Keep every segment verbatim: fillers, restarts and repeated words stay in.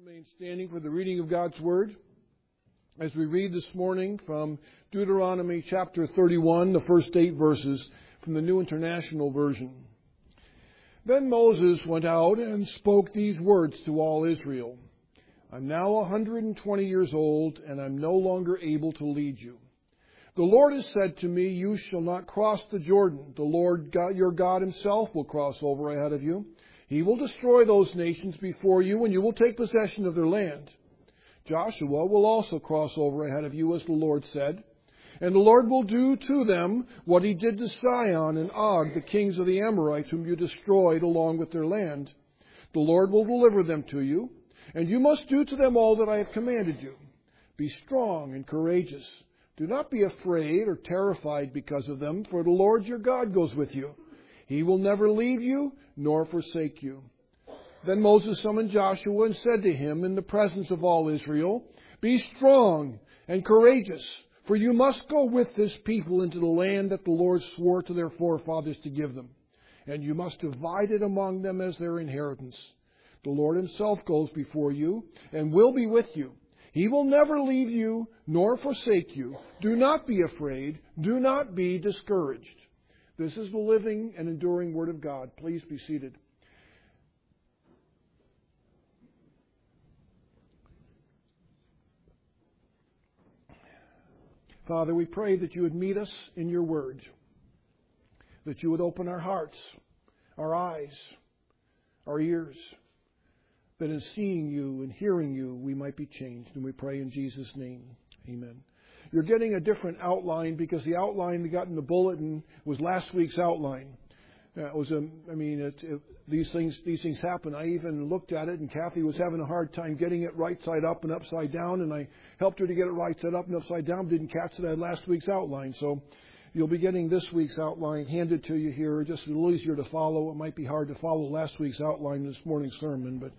remain standing for the reading of God's Word as we read this morning from Deuteronomy chapter thirty-one, the first eight verses from the New International Version. Then Moses went out and spoke these words to all Israel. I'm now one hundred twenty years old, and I'm no longer able to lead you. The Lord has said to me, you shall not cross the Jordan. The Lord God, your God himself will cross over ahead of you. He will destroy those nations before you, and you will take possession of their land. Joshua will also cross over ahead of you, as the Lord said. And the Lord will do to them what he did to Sihon and Og, the kings of the Amorites, whom you destroyed along with their land. The Lord will deliver them to you, and you must do to them all that I have commanded you. Be strong and courageous. Do not be afraid or terrified because of them, for the Lord your God goes with you. He will never leave you nor forsake you. Then Moses summoned Joshua and said to him in the presence of all Israel, Be strong and courageous, for you must go with this people into the land that the Lord swore to their forefathers to give them. And you must divide it among them as their inheritance. The Lord himself goes before you and will be with you. He will never leave you nor forsake you. Do not be afraid. Do not be discouraged. This is the living and enduring Word of God. Please be seated. Father, we pray that you would meet us in your Word, that you would open our hearts, our eyes, our ears, that in seeing you and hearing you, we might be changed. And we pray in Jesus' name. Amen. You're getting a different outline because the outline that got in the bulletin was last week's outline. Uh, it was a, I mean, it, it, these things these things happen. I even looked at it, and Kathy was having a hard time getting it right side up and upside down, and I helped her to get it right side up and upside down. Didn't catch that last week's outline, so you'll be getting this week's outline handed to you here. Just a little easier to follow. It might be hard to follow last week's outline in this morning's sermon, but.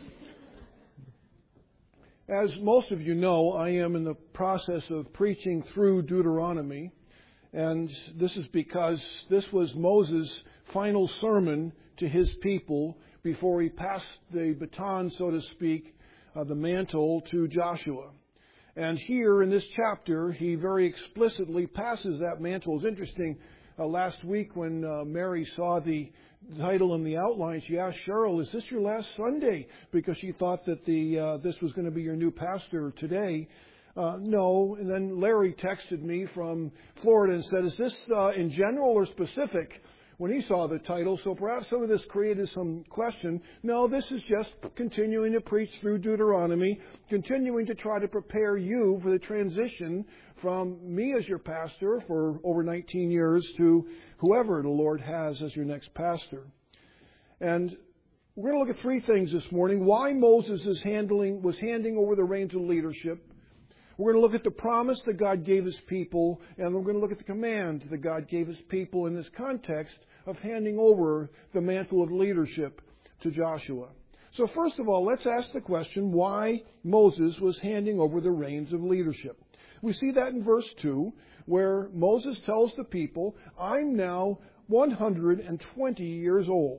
As most of you know, I am in the process of preaching through Deuteronomy, and this is because this was Moses' final sermon to his people before he passed the baton, so to speak, uh, the mantle to Joshua. And here in this chapter, he very explicitly passes that mantle. It's interesting, uh, last week when uh, Mary saw the title in the outline, she asked Cheryl, is this your last Sunday? Because she thought that the uh, this was going to be your new pastor today. Uh, no. And then Larry texted me from Florida and said, is this uh, in general or specific? When he saw the title, so perhaps some of this created some question. No, this is just continuing to preach through Deuteronomy, continuing to try to prepare you for the transition from me as your pastor for over nineteen years to whoever the Lord has as your next pastor. And we're going to look at three things this morning. Why Moses is handling was handing over the reins of leadership. We're going to look at the promise that God gave his people, and we're going to look at the command that God gave his people in this context of handing over the mantle of leadership to Joshua. So first of all, let's ask the question why Moses was handing over the reins of leadership. We see that in verse two, where Moses tells the people, I'm now one hundred twenty years old.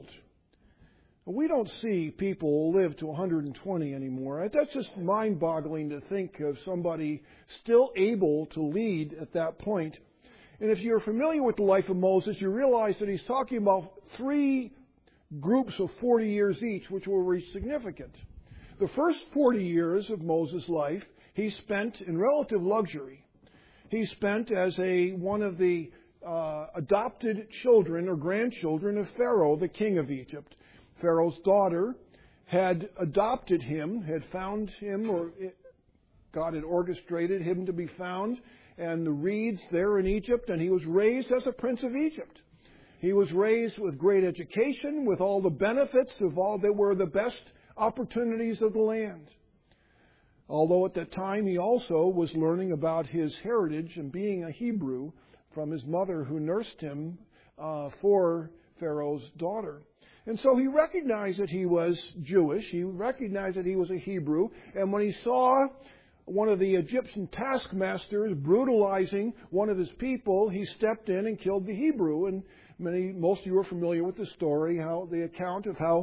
We don't see people live to one hundred twenty anymore. That's just mind-boggling to think of somebody still able to lead at that point. And if you're familiar with the life of Moses, you realize that he's talking about three groups of forty years each, which were very significant. The first forty years of Moses' life, he spent in relative luxury. He spent as a one of the uh, adopted children or grandchildren of Pharaoh, the king of Egypt. Pharaoh's daughter had adopted him, had found him, or God had orchestrated him to be found, and the reeds there in Egypt, and he was raised as a prince of Egypt. He was raised with great education, with all the benefits of all that were the best opportunities of the land. Although at that time he also was learning about his heritage and being a Hebrew from his mother who nursed him uh, for Pharaoh's daughter. And so he recognized that he was Jewish. He recognized that he was a Hebrew. And when he saw one of the Egyptian taskmasters brutalizing one of his people, he stepped in and killed the Hebrew. And many, most of you are familiar with the story, how the account of how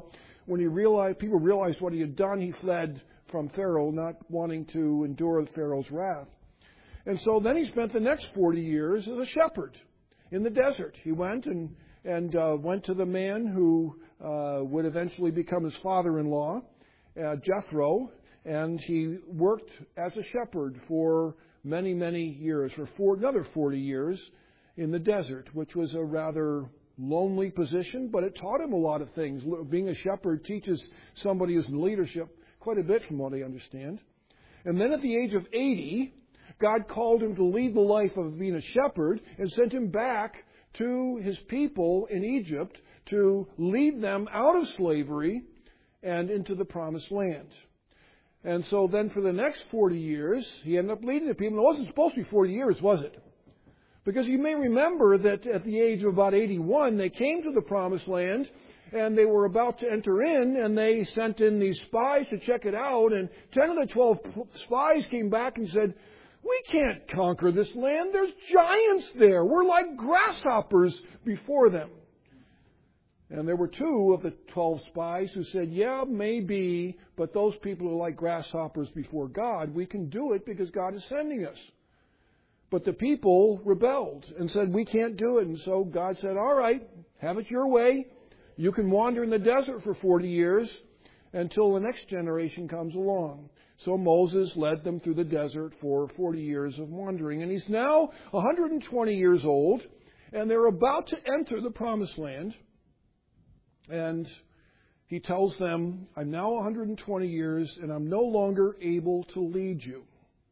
when he realized, people realized what he had done, he fled from Pharaoh, not wanting to endure Pharaoh's wrath. And so then he spent the next forty years as a shepherd in the desert. He went and, and uh, went to the man who uh, would eventually become his father-in-law, uh, Jethro, and he worked as a shepherd for many, many years, for four, another forty years in the desert, which was a rather lonely position, but it taught him a lot of things. Being a shepherd teaches somebody who's in leadership quite a bit, from what I understand. And then at the age of eighty, God called him to lead the life of being a shepherd and sent him back to his people in Egypt to lead them out of slavery and into the promised land. And so then for the next forty years, he ended up leading the people. It wasn't supposed to be forty years, was it? Because you may remember that at the age of about eighty-one, they came to the promised land and they were about to enter in, and they sent in these spies to check it out. And ten of the twelve spies came back and said, "We can't conquer this land. There's giants there. We're like grasshoppers before them." And there were two of the twelve spies who said, "Yeah, maybe, but those people are like grasshoppers before God. We can do it because God is sending us." But the people rebelled and said, "We can't do it." And so God said, "All right, have it your way. You can wander in the desert for forty years until the next generation comes along." So Moses led them through the desert for forty years of wandering. And he's now one hundred twenty years old, and they're about to enter the promised land. And he tells them, "I'm now one hundred twenty years, and I'm no longer able to lead you."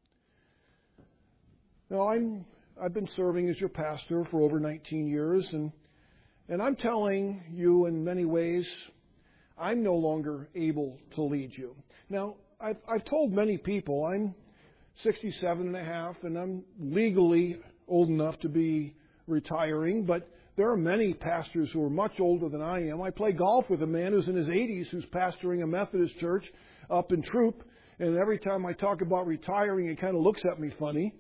Now, I'm, I've been serving as your pastor for over nineteen years, and, and I'm telling you in many ways, I'm no longer able to lead you. Now, I've, I've told many people I'm sixty-seven and a half, and I'm legally old enough to be retiring, but there are many pastors who are much older than I am. I play golf with a man who's in his eighties who's pastoring a Methodist church up in Troop, and every time I talk about retiring, he kind of looks at me funny.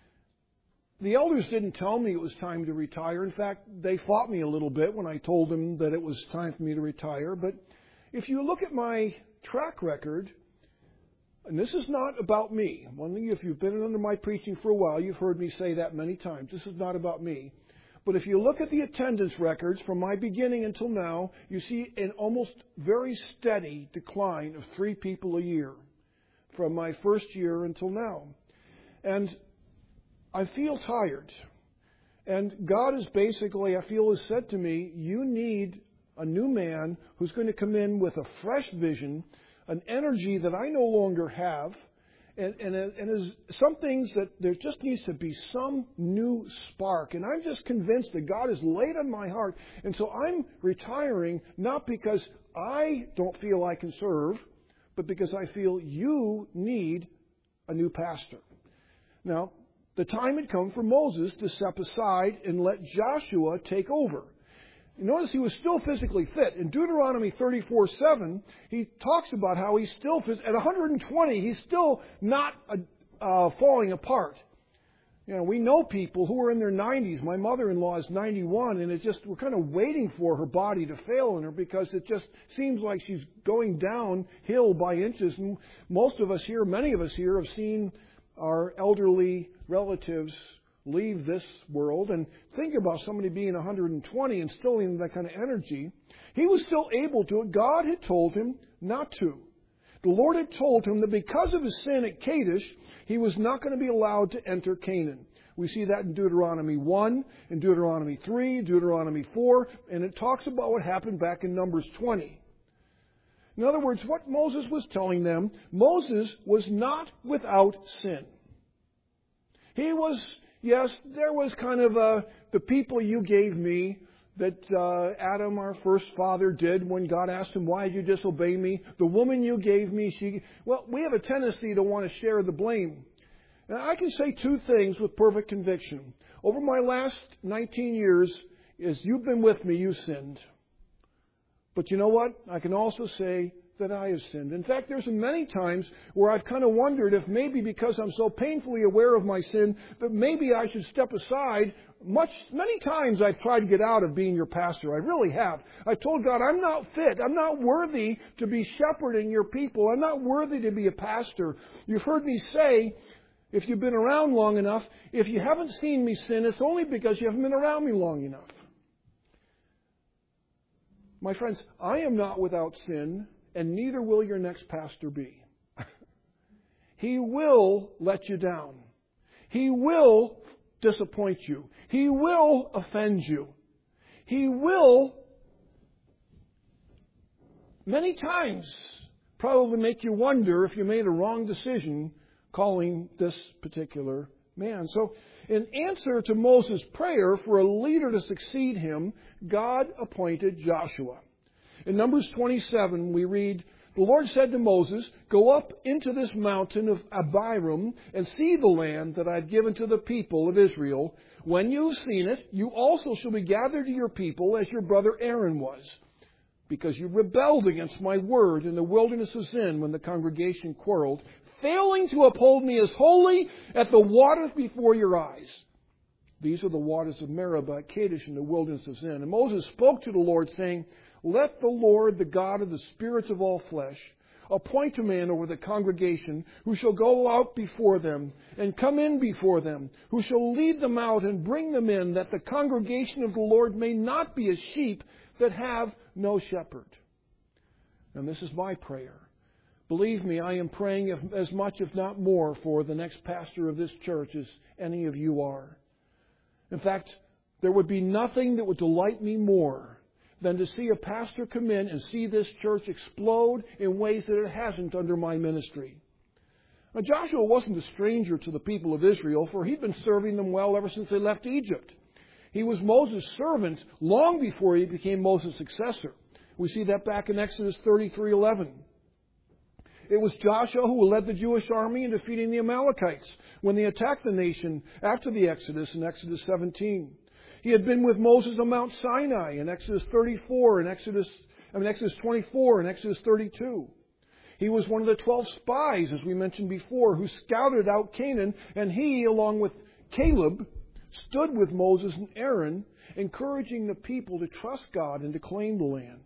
The elders didn't tell me it was time to retire. In fact, they fought me a little bit when I told them that it was time for me to retire. But if you look at my track record, and this is not about me. One thing, if you've been under my preaching for a while, you've heard me say that many times. This is not about me. But if you look at the attendance records from my beginning until now, you see an almost very steady decline of three people a year from my first year until now. And I feel tired. And God is basically, I feel, has said to me, you need a new man who's going to come in with a fresh vision, an energy that I no longer have, and, and, and is some things that there just needs to be some new spark. And I'm just convinced that God has laid on my heart. And so I'm retiring not because I don't feel I can serve, but because I feel you need a new pastor. Now, the time had come for Moses to step aside and let Joshua take over. You notice he was still physically fit. In Deuteronomy thirty-four seven, he talks about how he's still, phys- at one hundred twenty, he's still not uh, falling apart. You know, we know people who are in their nineties. My mother-in-law is ninety-one, and it's just, we're kind of waiting for her body to fail in her because it just seems like she's going downhill by inches. And most of us here, many of us here, have seen our elderly relatives leave this world. And think about somebody being one hundred twenty and still in that kind of energy. He was still able to. God had told him not to. The Lord had told him that because of his sin at Kadesh, he was not going to be allowed to enter Canaan. We see that in Deuteronomy one, in Deuteronomy three, Deuteronomy four, and it talks about what happened back in Numbers twenty. In other words, what Moses was telling them, Moses was not without sin. He was, yes, there was kind of a, the people you gave me that uh, Adam, our first father, did when God asked him, "Why did you disobey me?" The woman you gave me, she, well, we have a tendency to want to share the blame. And I can say two things with perfect conviction. Over my last nineteen years, as you've been with me, you sinned. But you know what? I can also say that I have sinned. In fact, there's many times where I've kind of wondered if maybe because I'm so painfully aware of my sin, that maybe I should step aside. Much, many times I've tried to get out of being your pastor. I really have. I told God, I'm not fit. I'm not worthy to be shepherding your people. I'm not worthy to be a pastor. You've heard me say, if you've been around long enough, if you haven't seen me sin, it's only because you haven't been around me long enough. My friends, I am not without sin, and neither will your next pastor be. He will let you down. He will disappoint you. He will offend you. He will, many times, probably make you wonder if you made a wrong decision calling this particular man. So, in answer to Moses' prayer for a leader to succeed him, God appointed Joshua. In Numbers twenty-seven, we read, "The Lord said to Moses, 'Go up into this mountain of Abiram and see the land that I have given to the people of Israel. When you have seen it, you also shall be gathered to your people as your brother Aaron was, because you rebelled against my word in the wilderness of Zin when the congregation quarreled, failing to uphold me as holy at the waters before your eyes.' These are the waters of Meribah at Kadesh in the wilderness of Zin. And Moses spoke to the Lord, saying, 'Let the Lord, the God of the spirits of all flesh, appoint a man over the congregation who shall go out before them and come in before them, who shall lead them out and bring them in, that the congregation of the Lord may not be as sheep that have no shepherd.'" And this is my prayer. Believe me, I am praying if, as much, if not more, for the next pastor of this church as any of you are. In fact, there would be nothing that would delight me more than to see a pastor come in and see this church explode in ways that it hasn't under my ministry. Now, Joshua wasn't a stranger to the people of Israel, for he'd been serving them well ever since they left Egypt. He was Moses' servant long before he became Moses' successor. We see that back in Exodus thirty-three eleven. It was Joshua who led the Jewish army in defeating the Amalekites when they attacked the nation after the Exodus in Exodus seventeen. He had been with Moses on Mount Sinai in Exodus thirty-four and Exodus, I mean Exodus twenty-four and Exodus thirty-two. He was one of the twelve spies, as we mentioned before, who scouted out Canaan, and he, along with Caleb, stood with Moses and Aaron, encouraging the people to trust God and to claim the land.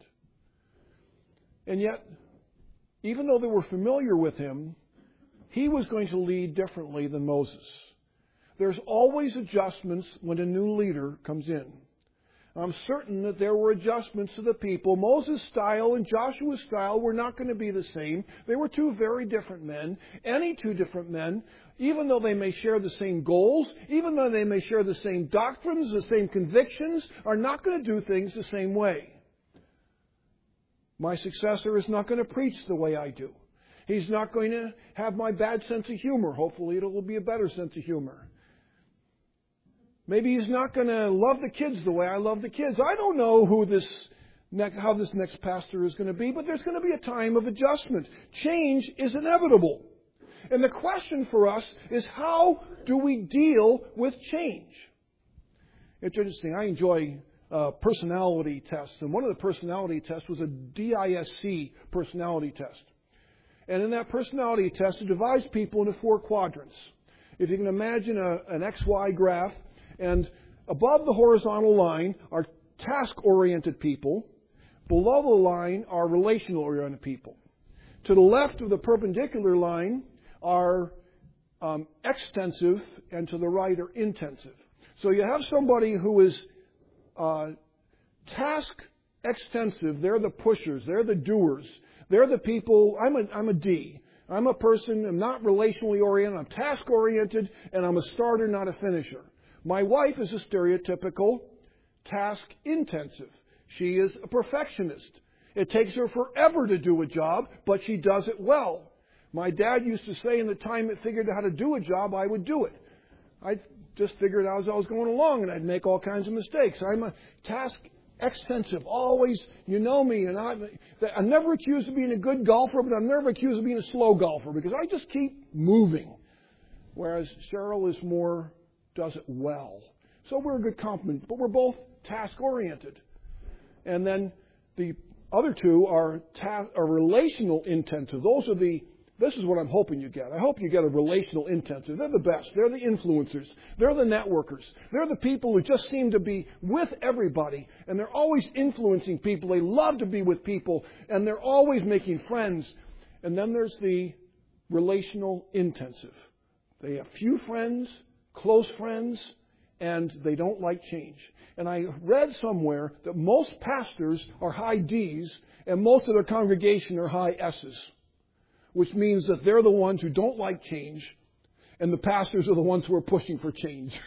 And yet, even though they were familiar with him, he was going to lead differently than Moses. There's always adjustments when a new leader comes in. I'm certain that there were adjustments to the people. Moses' style and Joshua's style were not going to be the same. They were two very different men. Any two different men, even though they may share the same goals, even though they may share the same doctrines, the same convictions, are not going to do things the same way. My successor is not going to preach the way I do. He's not going to have my bad sense of humor. Hopefully it will be a better sense of humor. Maybe he's not going to love the kids the way I love the kids. I don't know who this next, how this next pastor is going to be, but there's going to be a time of adjustment. Change is inevitable. And the question for us is, how do we deal with change? It's interesting. I enjoy uh, personality tests. And one of the personality tests was a D I S C personality test. And in that personality test, it divides people into four quadrants. If you can imagine a, an X Y graph, and above the horizontal line are task-oriented people. Below the line are relational-oriented people. To the left of the perpendicular line are um, extensive, and to the right are intensive. So you have somebody who is uh, task-extensive. They're the pushers. They're the doers. They're the people. I'm a, I'm a D. I'm a person. I'm not relationally oriented. I'm task-oriented, and I'm a starter, not a finisher. My wife is a stereotypical task-intensive. She is a perfectionist. It takes her forever to do a job, but she does it well. My dad used to say, in the time it figured out how to do a job, I would do it. I just figured out as I was going along, and I'd make all kinds of mistakes. I'm a task-extensive. Always, you know me, and I'm, I'm never accused of being a good golfer, but I'm never accused of being a slow golfer, because I just keep moving. Whereas Cheryl is more... does it well. So we're a good complement, but we're both task-oriented. And then the other two are, ta- are relational intensive. Those are the, this is what I'm hoping you get. I hope you get a relational intensive. They're the best. They're the influencers. They're the networkers. They're the people who just seem to be with everybody. And they're always influencing people. They love to be with people. And they're always making friends. And then there's the relational intensive. They have few friends, close friends, and they don't like change. And I read somewhere that most pastors are high D's and most of their congregation are high S's, which means that they're the ones who don't like change and the pastors are the ones who are pushing for change.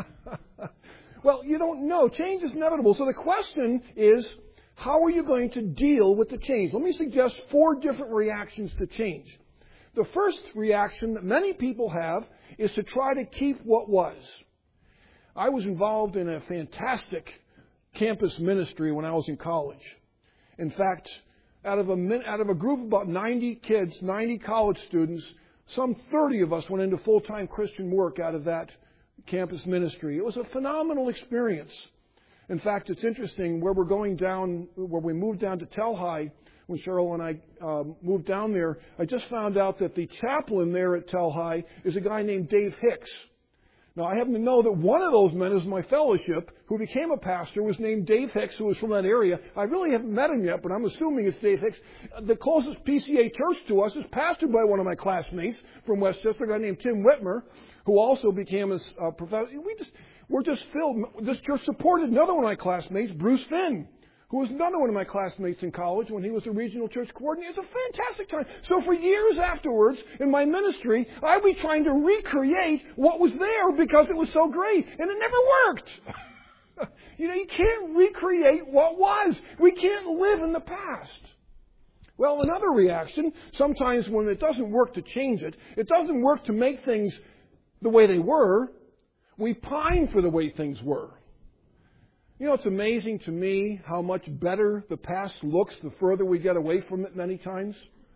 Well, you don't know. Change is inevitable. So the question is, how are you going to deal with the change? Let me suggest four different reactions to change. The first reaction that many people have is to try to keep what was. I was involved in a fantastic campus ministry when I was in college. In fact, out of a out of a group of about ninety kids, ninety college students, some thirty of us went into full-time Christian work out of that campus ministry. It was a phenomenal experience. In fact, it's interesting where we're going down, where we moved down to Telhi. When Cheryl and I uh, moved down there, I just found out that the chaplain there at Telhi is a guy named Dave Hicks. Now, I happen to know that one of those men is my fellowship, who became a pastor, was named Dave Hicks, who was from that area. I really haven't met him yet, but I'm assuming it's Dave Hicks. The closest P C A church to us is pastored by one of my classmates from Westchester, a guy named Tim Whitmer, who also became a uh, professor. We just, we're just filled. This church supported another one of my classmates, Bruce Finn, who was another one of my classmates in college when he was a regional church coordinator. It's a fantastic time. So for years afterwards, in my ministry, I'd be trying to recreate what was there because it was so great. And it never worked. You know, you can't recreate what was. We can't live in the past. Well, another reaction, sometimes when it doesn't work to change it, it doesn't work to make things the way they were, we pine for the way things were. You know, it's amazing to me how much better the past looks the further we get away from it many times.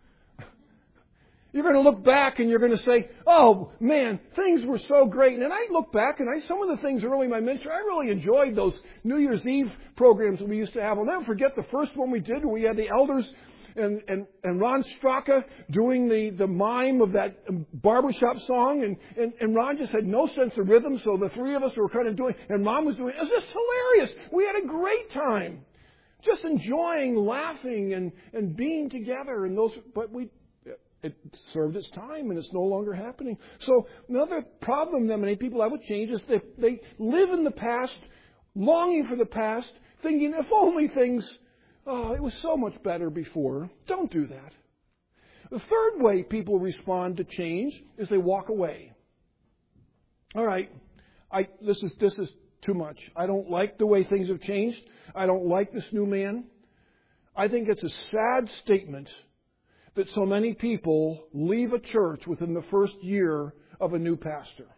You're going to look back and you're going to say, oh, man, things were so great. And I look back and I, some of the things early in my ministry, I really enjoyed those New Year's Eve programs that we used to have. I'll never forget the first one we did where we had the elders and, and, and Ron Straka doing the, the mime of that barbershop song. And, and, and Ron just had no sense of rhythm, so the three of us were kind of doing, and Mom was doing, it was just hilarious. We had a great time. Just enjoying, laughing, and, and being together. And those, but we, it served its time, and it's no longer happening. So another problem that many people have with change is that they live in the past, longing for the past, thinking if only things, oh, it was so much better before. Don't do that. The third way people respond to change is they walk away. All right, I, this is this is too much. I don't like the way things have changed. I don't like this new man. I think it's a sad statement that so many people leave a church within the first year of a new pastor.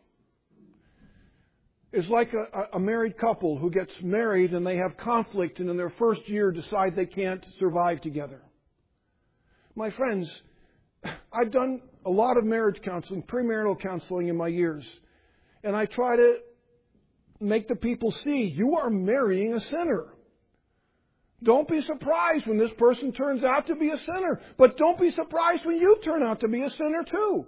It's like a, a married couple who gets married and they have conflict and in their first year decide they can't survive together. My friends, I've done a lot of marriage counseling, premarital counseling in my years. And I try to make the people see you are marrying a sinner. Don't be surprised when this person turns out to be a sinner. But don't be surprised when you turn out to be a sinner too.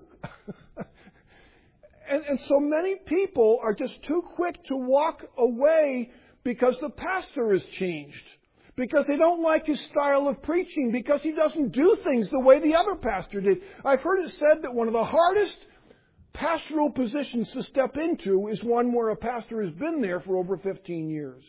And, and so many people are just too quick to walk away because the pastor has changed. Because they don't like his style of preaching. Because he doesn't do things the way the other pastor did. I've heard it said that one of the hardest pastoral positions to step into is one where a pastor has been there for over fifteen years.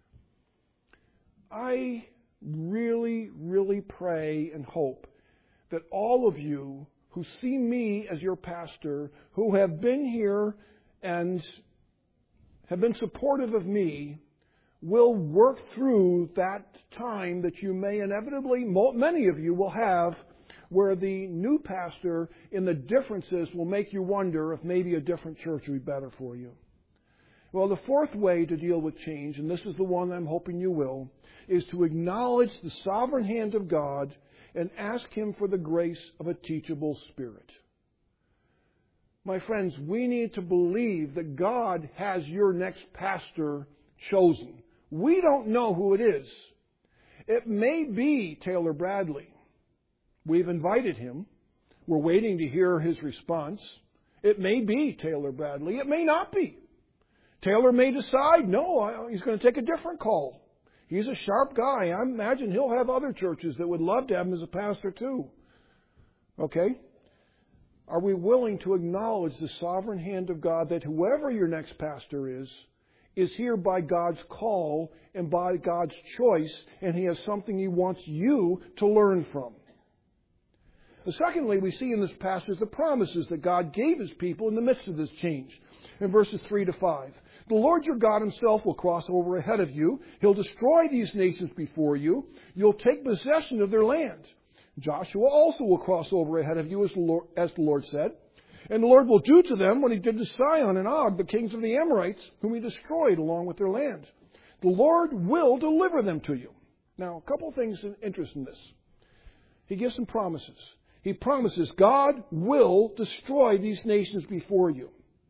I really, really pray and hope that all of you who see me as your pastor, who have been here and have been supportive of me, will work through that time that you may inevitably, many of you will have, where the new pastor in the differences will make you wonder if maybe a different church would be better for you. Well, the fourth way to deal with change, and this is the one I'm hoping you will, is to acknowledge the sovereign hand of God and ask Him for the grace of a teachable spirit. My friends, we need to believe that God has your next pastor chosen. We don't know who it is. It may be Taylor Bradley. We've invited him. We're waiting to hear his response. It may be Taylor Bradley. It may not be. Taylor may decide, no, he's going to take a different call. He's a sharp guy. I imagine he'll have other churches that would love to have him as a pastor too. Okay? Are we willing to acknowledge the sovereign hand of God that whoever your next pastor is, is here by God's call and by God's choice, and He has something He wants you to learn from? And secondly, we see in this passage the promises that God gave His people in the midst of this change. In verses three to five. The Lord your God Himself will cross over ahead of you. He'll destroy these nations before you. You'll take possession of their land. Joshua also will cross over ahead of you, as the Lord, as the Lord said. And the Lord will do to them what He did to Sihon and Og, the kings of the Amorites, whom He destroyed along with their land. The Lord will deliver them to you. Now, a couple of things of interest in this. He gives some promises. He promises God will destroy these nations before you.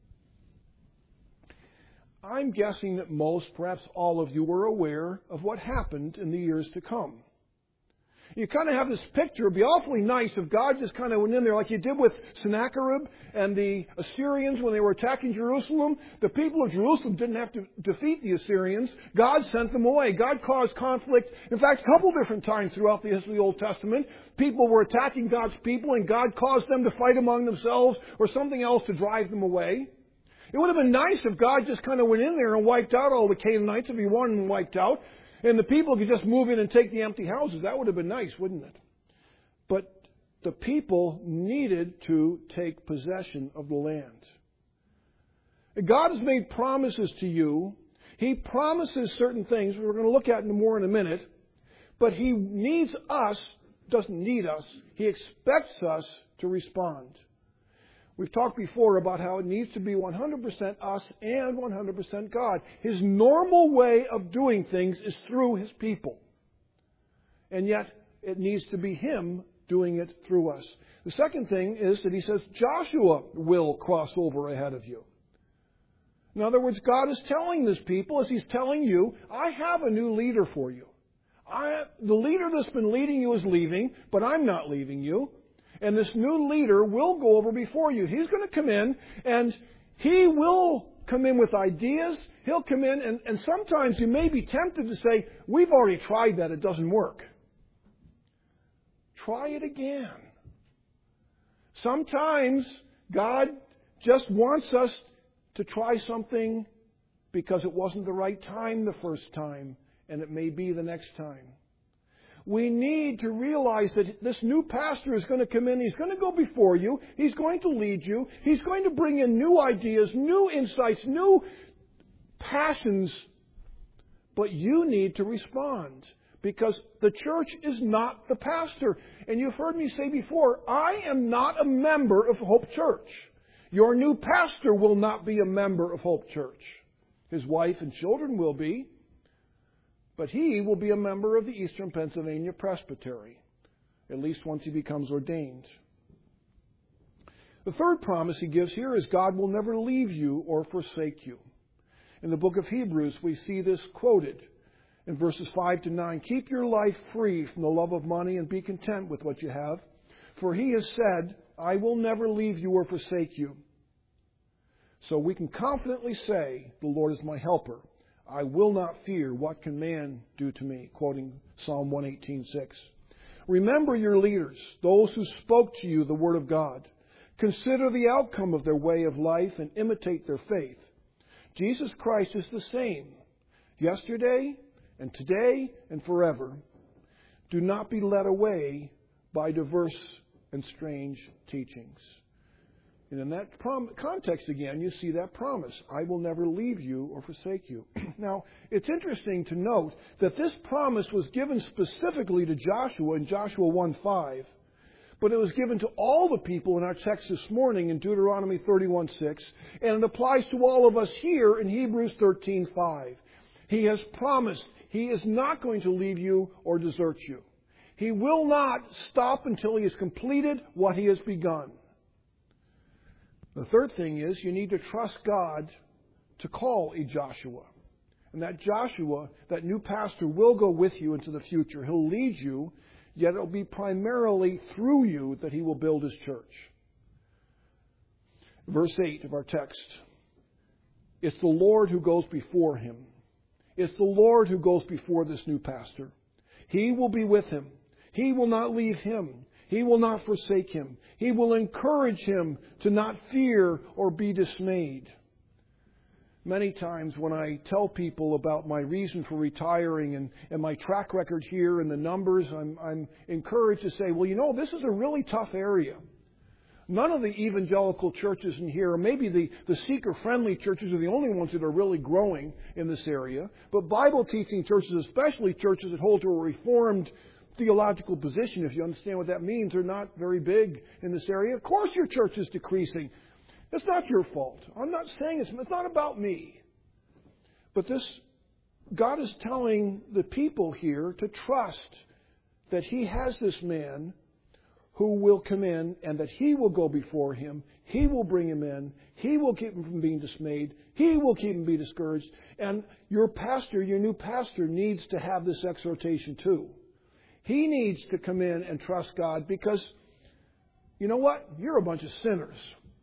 I'm guessing that most, perhaps all of you, were aware of what happened in the years to come. You kind of have this picture. It'd be awfully nice if God just kind of went in there like He did with Sennacherib and the Assyrians when they were attacking Jerusalem. The people of Jerusalem didn't have to defeat the Assyrians. God sent them away. God caused conflict. In fact, a couple different times throughout the history of the Old Testament, people were attacking God's people and God caused them to fight among themselves or something else to drive them away. It would have been nice if God just kind of went in there and wiped out all the Canaanites if He wanted them wiped out. And the people could just move in and take the empty houses. That would have been nice, wouldn't it? But the people needed to take possession of the land. God has made promises to you. He promises certain things we're going to look at more in a minute. But He needs us, doesn't need us. He expects us to respond. We've talked before about how it needs to be one hundred percent us and one hundred percent God. His normal way of doing things is through His people. And yet, it needs to be Him doing it through us. The second thing is that He says Joshua will cross over ahead of you. In other words, God is telling this people, as He's telling you, I have a new leader for you. I, the leader that's been leading you is leaving, but I'm not leaving you. And this new leader will go over before you. He's going to come in, and he will come in with ideas. He'll come in, and, and sometimes you may be tempted to say, we've already tried that. It doesn't work. Try it again. Sometimes God just wants us to try something because it wasn't the right time the first time, and it may be the next time. We need to realize that this new pastor is going to come in. He's going to go before you. He's going to lead you. He's going to bring in new ideas, new insights, new passions. But you need to respond because the church is not the pastor. And you've heard me say before, I am not a member of Hope Church. Your new pastor will not be a member of Hope Church. His wife and children will be. But he will be a member of the Eastern Pennsylvania Presbytery, at least once he becomes ordained. The third promise he gives here is God will never leave you or forsake you. In the book of Hebrews, we see this quoted in verses five to nine. Keep your life free from the love of money and be content with what you have. For He has said, I will never leave you or forsake you. So we can confidently say, the Lord is my helper. I will not fear. What can man do to me? Quoting Psalm one eighteen six. Remember your leaders, those who spoke to you the word of God. Consider the outcome of their way of life and imitate their faith. Jesus Christ is the same, yesterday and today and forever. Do not be led away by diverse and strange teachings. And in that prom- context again, you see that promise. I will never leave you or forsake you. Now, it's interesting to note that this promise was given specifically to Joshua in Joshua one five. But it was given to all the people in our text this morning in Deuteronomy thirty-one six. And it applies to all of us here in Hebrews thirteen five. He has promised He is not going to leave you or desert you. He will not stop until He has completed what He has begun. The third thing is you need to trust God to call a Joshua. And that Joshua, that new pastor, will go with you into the future. He'll lead you, yet it'll be primarily through you that he will build his church. Verse eight of our text. It's the Lord who goes before him. It's the Lord who goes before this new pastor. He will be with him. He will not leave him. He will not forsake him. He will encourage him to not fear or be dismayed. Many times when I tell people about my reason for retiring and, and my track record here and the numbers, I'm, I'm encouraged to say, well, you know, this is a really tough area. None of the evangelical churches in here, or maybe the, the seeker-friendly churches, are the only ones that are really growing in this area. But Bible-teaching churches, especially churches that hold to a Reformed theological position, if you understand what that means, are not very big in this area. Of course your church is decreasing. It's not your fault. I'm not saying it's, it's not about me. But this, God is telling the people here to trust that He has this man who will come in and that He will go before him. He will bring him in. He will keep him from being dismayed. He will keep him be discouraged. And your pastor, your new pastor, needs to have this exhortation too. He needs to come in and trust God because, you know what? You're a bunch of sinners.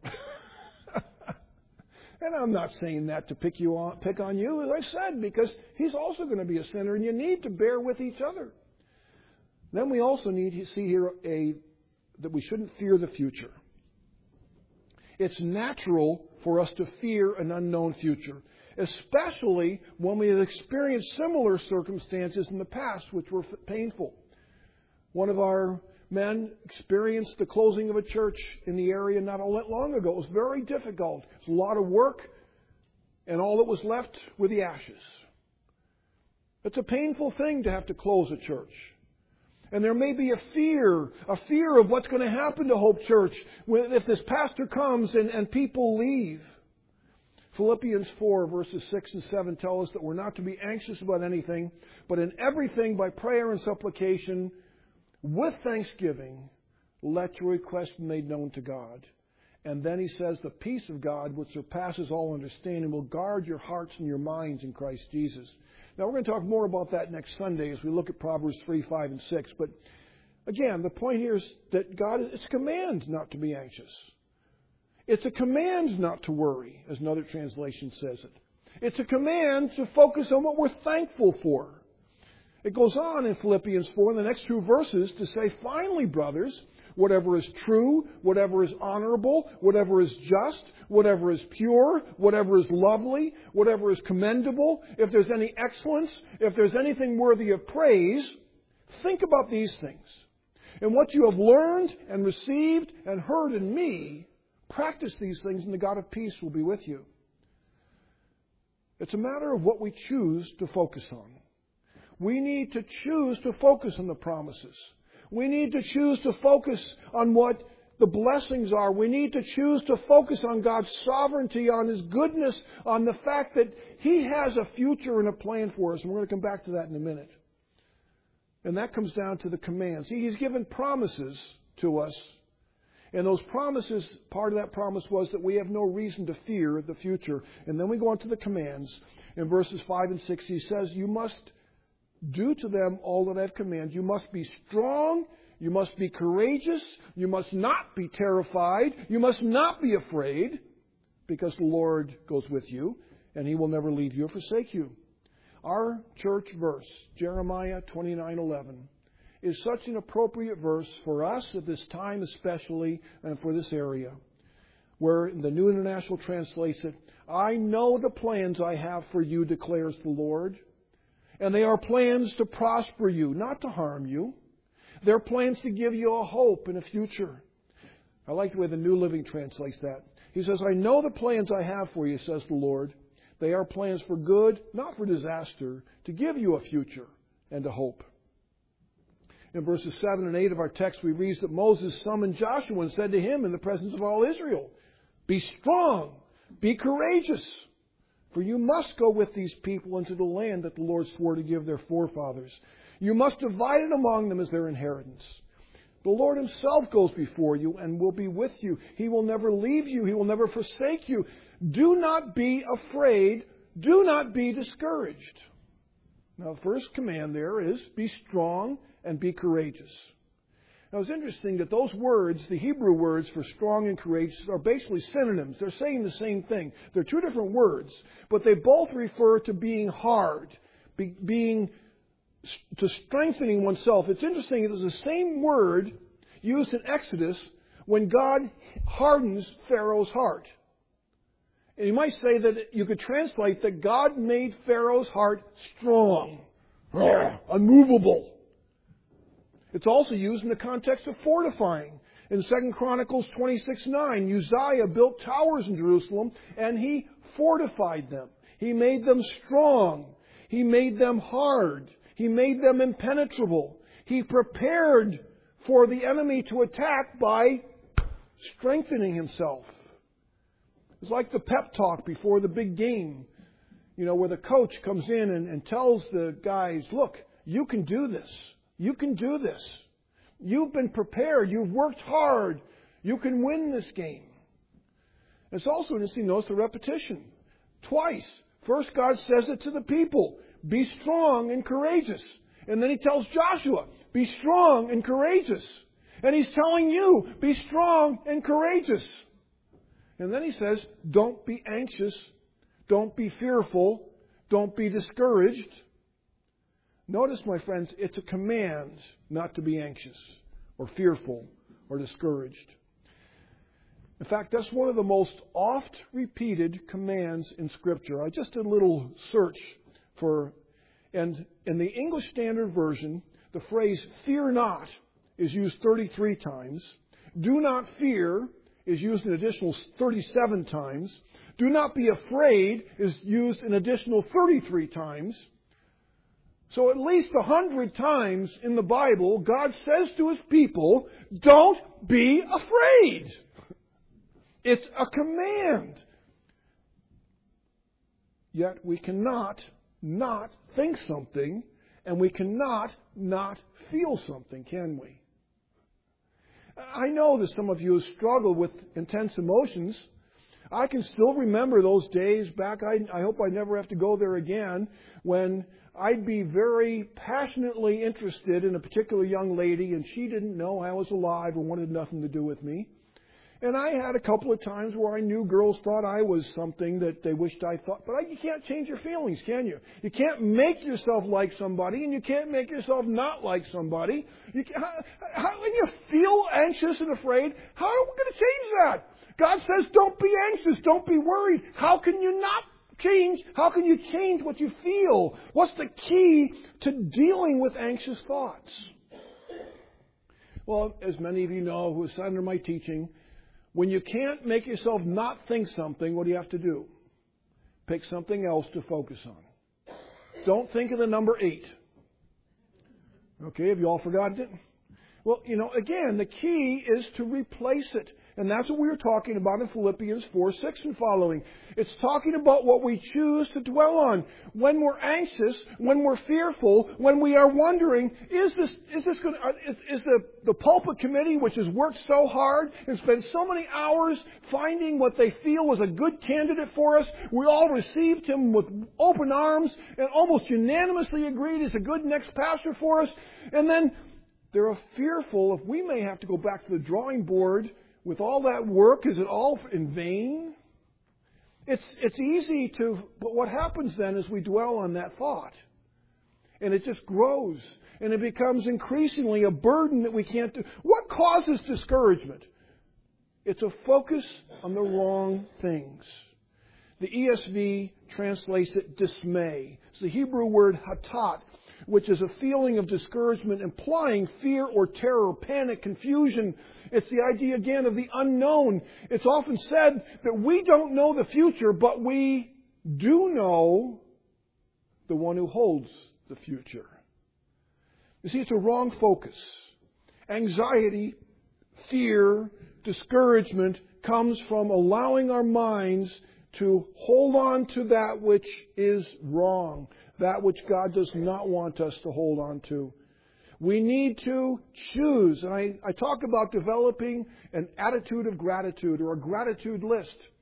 And I'm not saying that to pick you on, pick on you, as I said, because he's also going to be a sinner, and you need to bear with each other. Then we also need to see here a that we shouldn't fear the future. It's natural for us to fear an unknown future, especially when we have experienced similar circumstances in the past which were painful. One of our men experienced the closing of a church in the area not long ago. It was very difficult. It was a lot of work, and all that was left were the ashes. It's a painful thing to have to close a church. And there may be a fear, a fear of what's going to happen to Hope Church if this pastor comes and, and people leave. Philippians four, verses six and seven tell us that we're not to be anxious about anything, but in everything by prayer and supplication, with thanksgiving, let your requests be made known to God. And then he says, the peace of God, which surpasses all understanding, will guard your hearts and your minds in Christ Jesus. Now, we're going to talk more about that next Sunday as we look at Proverbs three, five, and six. But again, the point here is that God, it's a command not to be anxious. It's a command not to worry, as another translation says it. It's a command to focus on what we're thankful for. It goes on in Philippians four, in the next two verses, to say, finally, brothers, whatever is true, whatever is honorable, whatever is just, whatever is pure, whatever is lovely, whatever is commendable, if there's any excellence, if there's anything worthy of praise, think about these things. And what you have learned and received and heard in me, practice these things, and the God of peace will be with you. It's a matter of what we choose to focus on. We need to choose to focus on the promises. We need to choose to focus on what the blessings are. We need to choose to focus on God's sovereignty, on His goodness, on the fact that He has a future and a plan for us. And we're going to come back to that in a minute. And that comes down to the commands. He's given promises to us. And those promises, part of that promise was that we have no reason to fear the future. And then we go on to the commands. In verses five and six, He says, you must do to them all that I have commanded. You must be strong. You must be courageous. You must not be terrified. You must not be afraid, because the Lord goes with you, and He will never leave you or forsake you. Our church verse, Jeremiah twenty-nine eleven, is such an appropriate verse for us at this time especially, and for this area, where the New International translates it, I know the plans I have for you, declares the Lord. And they are plans to prosper you, not to harm you. They're plans to give you a hope and a future. I like the way the New Living translates that. He says, I know the plans I have for you, says the Lord. They are plans for good, not for disaster, to give you a future and a hope. In verses seven and eight of our text, we read that Moses summoned Joshua and said to him in the presence of all Israel, be strong, be courageous. For you must go with these people into the land that the Lord swore to give their forefathers. You must divide it among them as their inheritance. The Lord Himself goes before you and will be with you. He will never leave you. He will never forsake you. Do not be afraid do not be discouraged. Now, the first command there is be strong and be courageous. Now, it's interesting that those words, the Hebrew words for strong and courageous, are basically synonyms. They're saying the same thing. They're two different words, but they both refer to being hard, be, being to strengthening oneself. It's interesting that it's the same word used in Exodus when God hardens Pharaoh's heart. And you might say that you could translate that God made Pharaoh's heart strong, unmovable. It's also used in the context of fortifying. In Second Chronicles twenty-six nine, Uzziah built towers in Jerusalem and he fortified them. He made them strong. He made them hard. He made them impenetrable. He prepared for the enemy to attack by strengthening himself. It's like the pep talk before the big game, you know, where the coach comes in and, and tells the guys, look, you can do this. You can do this. You've been prepared. You've worked hard. You can win this game. It's also interesting to notice the repetition. Twice. First, God says it to the people. Be strong and courageous. And then He tells Joshua, be strong and courageous. And He's telling you, be strong and courageous. And then He says, don't be anxious. Don't be fearful. Don't be discouraged. Notice, my friends, it's a command not to be anxious or fearful or discouraged. In fact, that's one of the most oft repeated commands in Scripture. I just did a little search for, and in the English Standard Version, the phrase fear not is used thirty-three times. Do not fear is used an additional thirty-seven times. Do not be afraid is used an additional thirty-three times. So at least a hundred times in the Bible, God says to His people, don't be afraid. It's a command. Yet we cannot not think something, and we cannot not feel something, can we? I know that some of you struggle with intense emotions. I can still remember those days back. I, I hope I never have to go there again, when I'd be very passionately interested in a particular young lady, and she didn't know I was alive and wanted nothing to do with me. And I had a couple of times where I knew girls thought I was something that they wished I thought. But I, you can't change your feelings, can you? You can't make yourself like somebody, and you can't make yourself not like somebody. You can, how, how, when you feel anxious and afraid, how are we going to change that? God says, don't be anxious, don't be worried. How can you not change? How can you change what you feel? What's the key to dealing with anxious thoughts? Well, as many of you know who have sat under my teaching, when you can't make yourself not think something, what do you have to do? Pick something else to focus on. Don't think of the number eight. Okay, have you all forgotten it? Well, you know, again, the key is to replace it. And that's what we were talking about in Philippians four, six and following. It's talking about what we choose to dwell on. When we're anxious, when we're fearful, when we are wondering, is this is this going to, is, is the, the pulpit committee, which has worked so hard and spent so many hours finding what they feel was a good candidate for us, we all received him with open arms and almost unanimously agreed he's a good next pastor for us. And then they're fearful if we may have to go back to the drawing board with all that work. Is it all in vain? It's it's easy to, but what happens then is we dwell on that thought. And it just grows. And it becomes increasingly a burden that we can't do. What causes discouragement? It's a focus on the wrong things. The E S V translates it dismay. It's the Hebrew word hatat, which is a feeling of discouragement implying fear or terror, panic, confusion. It's the idea again of the unknown. It's often said that we don't know the future, but we do know the one who holds the future. You see, it's a wrong focus. Anxiety, fear, discouragement comes from allowing our minds to hold on to that which is wrong, that which God does not want us to hold on to. We need to choose. And I, I talk about developing an attitude of gratitude or a gratitude list.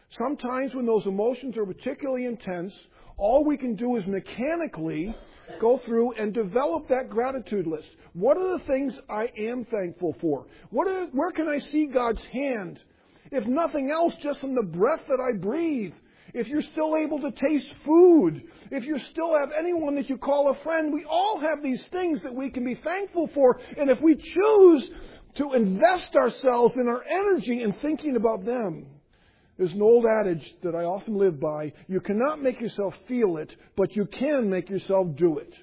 Sometimes when those emotions are particularly intense, all we can do is mechanically go through and develop that gratitude list. What are the things I am thankful for? What are, where can I see God's hand? If nothing else, just in the breath that I breathe. If you're still able to taste food. If you still have anyone that you call a friend. We all have these things that we can be thankful for. And if we choose to invest ourselves in our energy in thinking about them. There's an old adage that I often live by. You cannot make yourself feel it, but you can make yourself do it.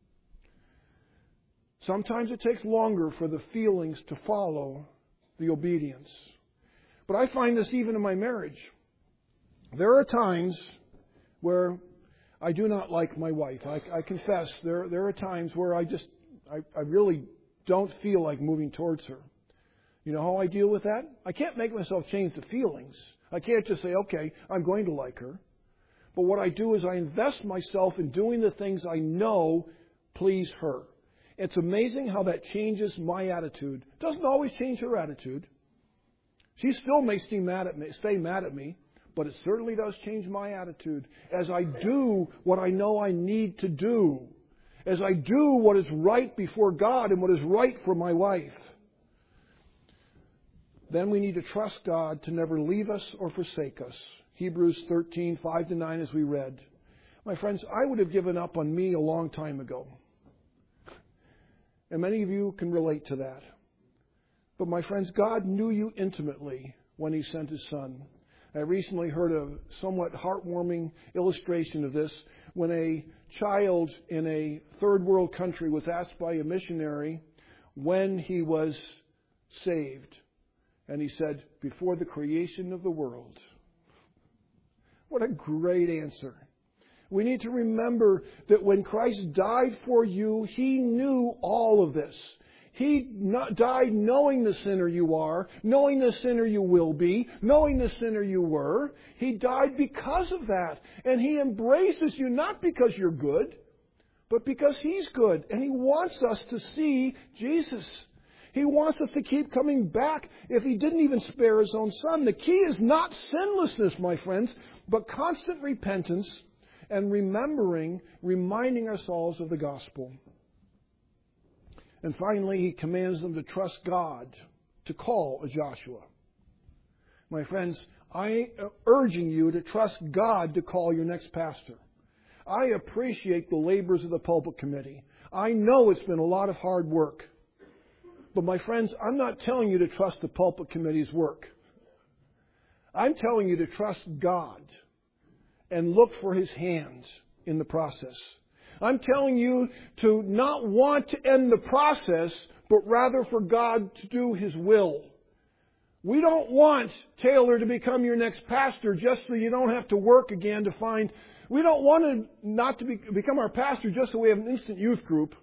Sometimes it takes longer for the feelings to follow the obedience. But I find this even in my marriage. There are times where I do not like my wife. I, I confess, there, there are times where I just, I, I really don't feel like moving towards her. You know how I deal with that? I can't make myself change the feelings. I can't just say, okay, I'm going to like her. But what I do is I invest myself in doing the things I know please her. It's amazing how that changes my attitude. It doesn't always change her attitude. She still may stay mad at me, stay mad at me, but it certainly does change my attitude as I do what I know I need to do. As I do what is right before God and what is right for my wife. Then we need to trust God to never leave us or forsake us. Hebrews thirteen, five to nine as we read. My friends, I would have given up on me a long time ago. And many of you can relate to that. But my friends, God knew you intimately when He sent His Son. I recently heard a somewhat heartwarming illustration of this when a child in a third world country was asked by a missionary when he was saved. And he said, before the creation of the world. What a great answer. We need to remember that when Christ died for you, He knew all of this. He not died knowing the sinner you are, knowing the sinner you will be, knowing the sinner you were. He died because of that. And He embraces you not because you're good, but because He's good. And He wants us to see Jesus. He wants us to keep coming back if He didn't even spare His own Son. The key is not sinlessness, my friends, but constant repentance and remembering, reminding ourselves of the gospel. And finally, He commands them to trust God to call a Joshua. My friends, I am urging you to trust God to call your next pastor. I appreciate the labors of the pulpit committee. I know it's been a lot of hard work. But my friends, I'm not telling you to trust the pulpit committee's work. I'm telling you to trust God and look for His hand in the process. I'm telling you to not want to end the process, but rather for God to do His will. We don't want Taylor to become your next pastor just so you don't have to work again to find... We don't want him not to be, become our pastor just so we have an instant youth group.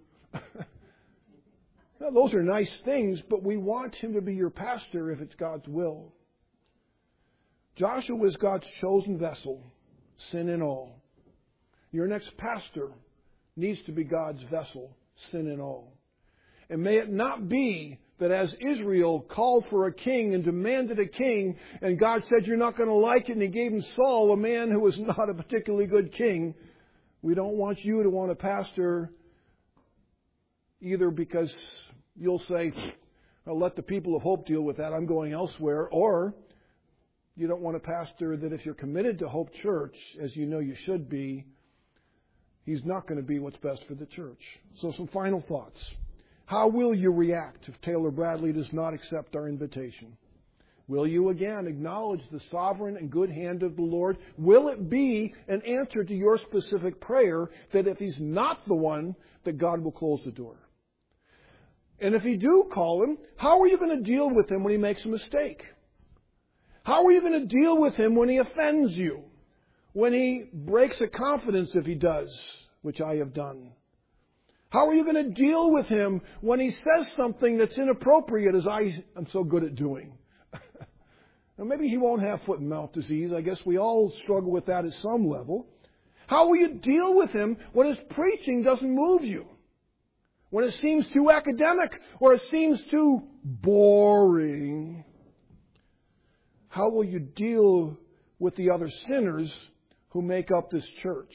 Now, those are nice things, but we want him to be your pastor if it's God's will. Joshua was God's chosen vessel, sin and all. Your next pastor needs to be God's vessel, sin and all. And may it not be that as Israel called for a king and demanded a king, and God said, you're not going to like it, and He gave him Saul, a man who was not a particularly good king. We don't want you to want a pastor either because you'll say, I'll let the people of Hope deal with that, I'm going elsewhere. Or you don't want a pastor that if you're committed to Hope Church, as you know you should be, he's not going to be what's best for the church. So some final thoughts. How will you react if Taylor Bradley does not accept our invitation? Will you again acknowledge the sovereign and good hand of the Lord? Will it be an answer to your specific prayer that if he's not the one, that God will close the door? And if you do call him, how are you going to deal with him when he makes a mistake? How are you going to deal with him when he offends you? When he breaks a confidence, if he does, which I have done? How are you going to deal with him when he says something that's inappropriate, as I am so good at doing? Now, maybe he won't have foot and mouth disease. I guess we all struggle with that at some level. How will you deal with him when his preaching doesn't move you? When it seems too academic or it seems too boring? How will you deal with the other sinners who make up this church.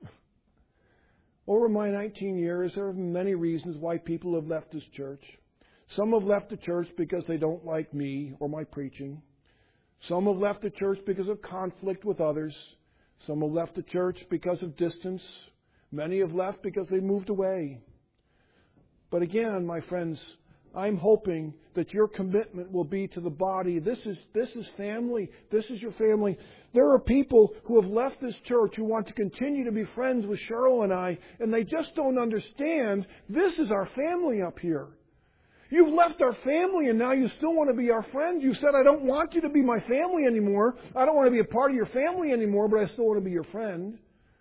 Over my nineteen years, there have been many reasons why people have left this church. Some have left the church because they don't like me or my preaching. Some have left the church because of conflict with others. Some have left the church because of distance. Many have left because they moved away. But again, my friends, I'm hoping that your commitment will be to the body. This is, this is family. This is your family. There are people who have left this church who want to continue to be friends with Cheryl and I, and they just don't understand this is our family up here. You've left our family and now you still want to be our friends. You said, I don't want you to be my family anymore. I don't want to be a part of your family anymore, but I still want to be your friend.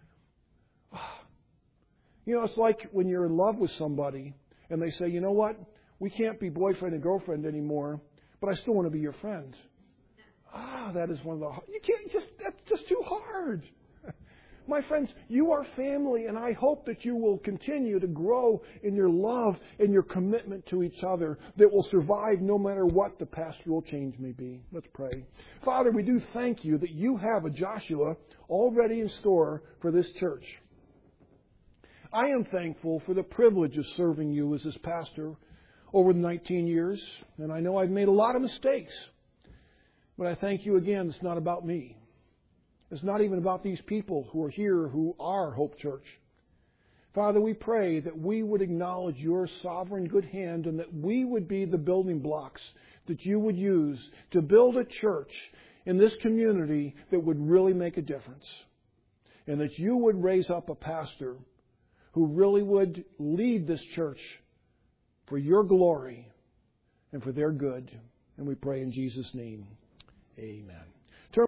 You know, it's like when you're in love with somebody and they say, you know what? We can't be boyfriend and girlfriend anymore, but I still want to be your friend. Ah, that is one of the, you can't just, that's just too hard. My friends, you are family, and I hope that you will continue to grow in your love and your commitment to each other that will survive no matter what the pastoral change may be. Let's pray. Father, we do thank you that you have a Joshua already in store for this church. I am thankful for the privilege of serving you as this pastor over the nineteen years, and I know I've made a lot of mistakes, but I thank you again, it's not about me. It's not even about these people who are here who are Hope Church. Father, we pray that we would acknowledge your sovereign good hand and that we would be the building blocks that you would use to build a church in this community that would really make a difference. And that you would raise up a pastor who really would lead this church for your glory and for their good. And we pray in Jesus' name. Amen.